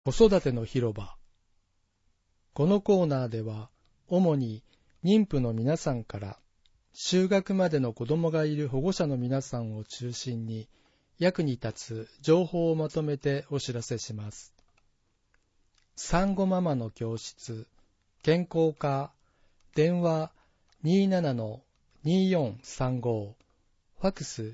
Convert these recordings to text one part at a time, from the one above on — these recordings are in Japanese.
子育ての広場。このコーナーでは、主に妊婦の皆さんから就学までの子供がいる保護者の皆さんを中心に役に立つ情報をまとめてお知らせします。産後ママの教室、健康課、電話 27-2435、ファクス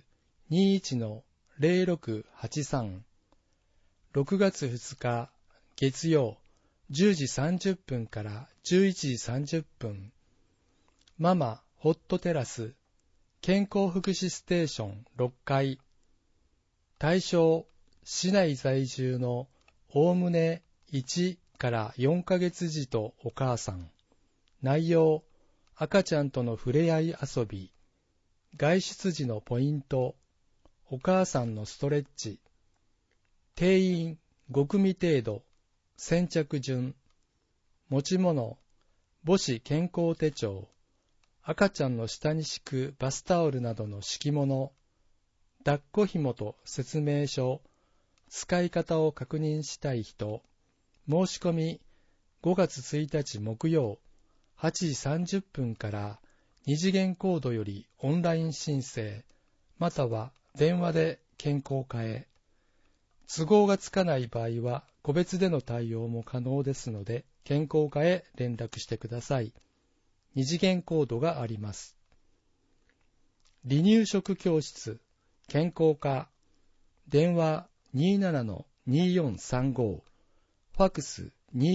21-0683、6月2日月曜10時30分から11時30分、ママホットテラス健康福祉ステーション6階、対象市内在住のおおむね1から4ヶ月児とお母さん、内容赤ちゃんとの触れ合い遊び、外出時のポイント、お母さんのストレッチ、定員5組程度、先着順、持ち物、母子健康手帳、赤ちゃんの下に敷くバスタオルなどの敷物、抱っこ紐と説明書、使い方を確認したい人、申し込み5月1日木曜8時30分から二次元コードよりオンライン申請、または電話で健康課へ。都合がつかない場合は個別での対応も可能ですので、健康課へ連絡してください。二次元コードがあります。離乳食教室、健康課、電話 27-2435、ファクス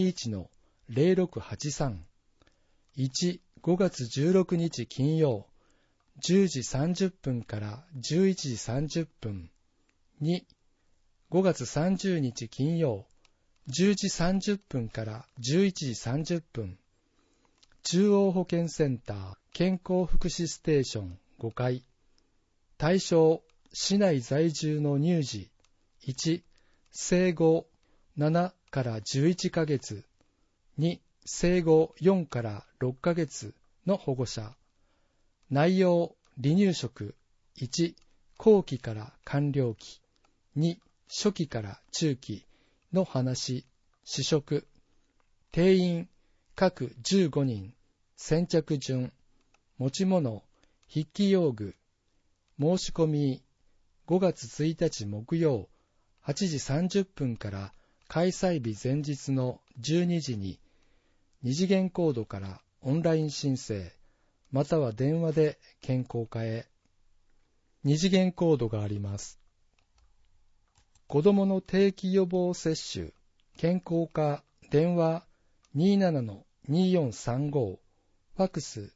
21-0683、1、5月16日金曜、10時30分から11時30分、2、5月30日金曜、10時30分から11時30分、中央保健センター健康福祉ステーション5階、対象市内在住の乳児、1、生後7から11ヶ月、2、生後4から6ヶ月の保護者、内容離乳食、1、後期から完了期、2、初期から中期の話、試食、定員各15人、先着順、持ち物、筆記用具、申し込み5月1日木曜8時30分から開催日前日の12時に二次元コードからオンライン申請、または電話で健康課へ。二次元コードがあります。子どもの定期予防接種、健康課、電話 27-2435、ファクス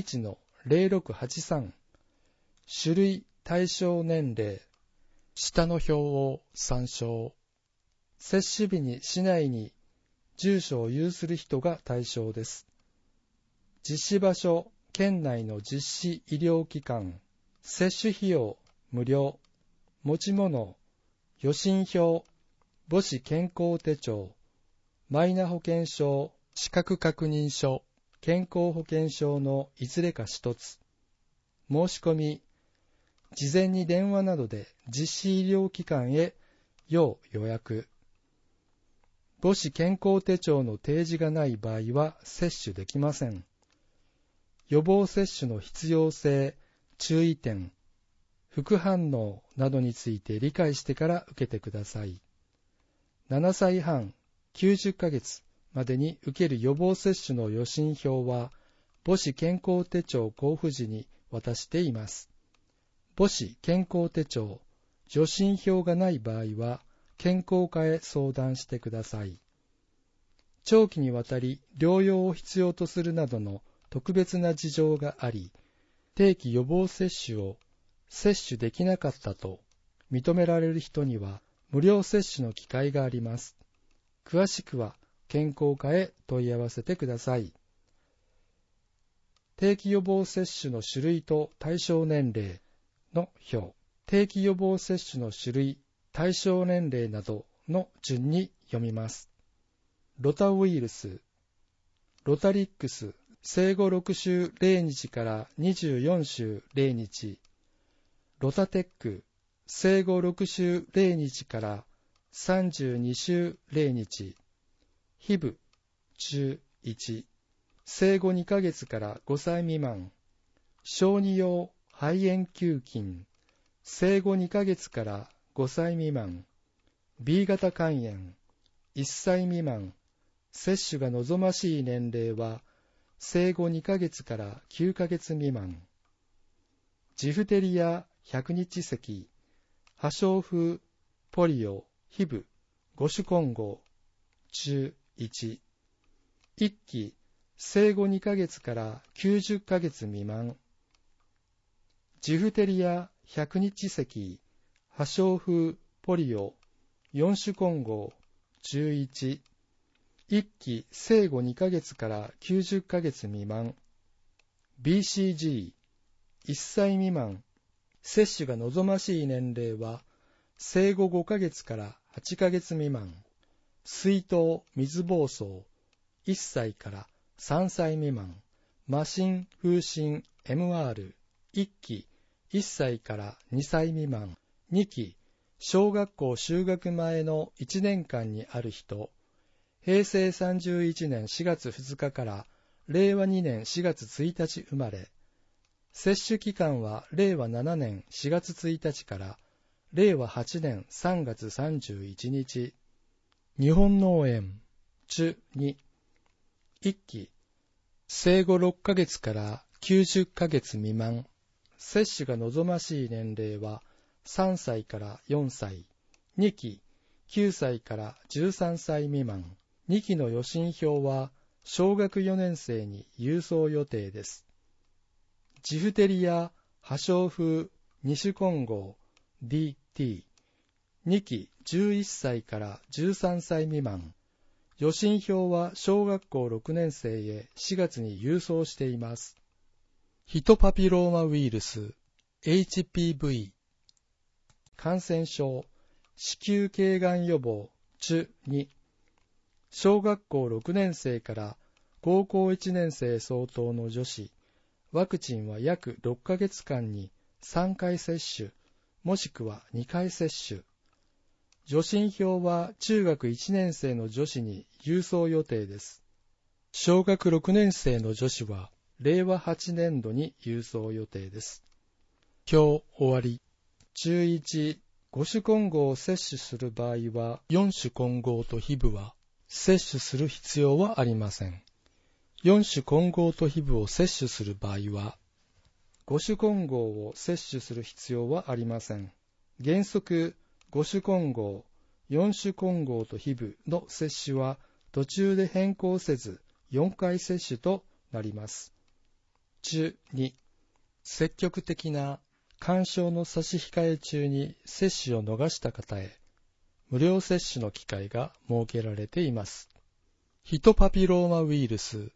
21-0683、種類対象年齢、下の表を参照。接種日に市内に住所を有する人が対象です。実施場所、県内の実施医療機関、接種費用無料、持ち物、予診票、母子健康手帳、マイナ保険証、資格確認書、健康保険証のいずれか一つ。申し込み、事前に電話などで実施医療機関へ要予約。母子健康手帳の提示がない場合は接種できません。予防接種の必要性、注意点、副反応などについて理解してから受けてください。7歳半、90ヶ月までに受ける予防接種の予診票は母子健康手帳交付時に渡しています。母子健康手帳、予診票がない場合は健康課へ相談してください。長期にわたり療養を必要とするなどの特別な事情があり、定期予防接種を接種できなかったと認められる人には無料接種の機会があります。詳しくは健康課へ問い合わせてください。定期予防接種の種類と対象年齢の表、定期予防接種の種類、対象年齢などの順に読みます。ロタウイルス、ロタリックス、生後6週0日から24週0日、ロタテック、生後6週0日から 32週0日、皮膚、中1、生後2ヶ月から5歳未満、小児用肺炎球菌、生後2ヶ月から5歳未満、B 型肝炎、1歳未満、接種が望ましい年齢は、生後2ヶ月から9ヶ月未満、ジフテリア百日咳、破傷風、ポリオ、ヒブ、五種混合、中1、1期、生後2ヶ月から90ヶ月未満、ジフテリア百日咳、破傷風、ポリオ、4種混合、中1、1期、生後2ヶ月から90ヶ月未満、BCG、1歳未満、接種が望ましい年齢は、生後5ヶ月から8ヶ月未満、水痘、水疱瘡、1歳から3歳未満、麻疹、風疹、MR、1期、1歳から2歳未満、2期、小学校就学前の1年間にある人、平成31年4月2日から令和2年4月1日生まれ、接種期間は令和7年4月1日から令和8年3月31日。日本脳炎、中2、1期、生後6ヶ月から90ヶ月未満、接種が望ましい年齢は3歳から4歳、2期、9歳から13歳未満、2期の予診票は小学4年生に郵送予定です。ジフテリア、破傷風、2種混合、DT、2期11歳から13歳未満、予診票は小学校6年生へ4月に郵送しています。ヒトパピローマウイルス、HPV、感染症、子宮頸がん予防、中2、小学校6年生から高校1年生相当の女子、ワクチンは約6ヶ月間に3回接種、もしくは2回接種。予診票は中学1年生の女子に郵送予定です。小学6年生の女子は令和8年度に郵送予定です。表終わり。中1、5種混合を接種する場合は、4種混合とヒブは接種する必要はありません。4種混合とヒブを接種する場合は、5種混合を接種する必要はありません。原則、5種混合、4種混合とヒブの接種は途中で変更せず4回接種となります。中2、積極的な勧奨の差し控え中に接種を逃した方へ無料接種の機会が設けられています。ヒトパピローマウイルス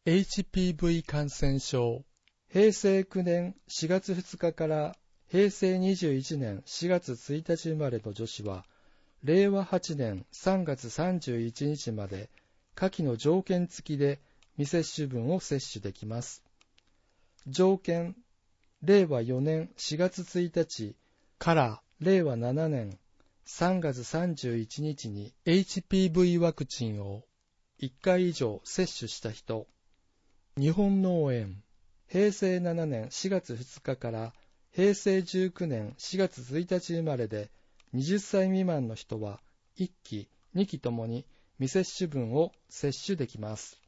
HPV 感染症、平成9年4月2日から平成21年4月1日生まれの女子は、令和8年3月31日まで下記の条件付きで未接種分を接種できます。条件、令和4年4月1日から令和7年3月31日に HPV ワクチンを1回以上接種した人、日本脳炎、平成7年4月2日から平成19年4月1日生まれで20歳未満の人は1期、2期ともに未接種分を接種できます。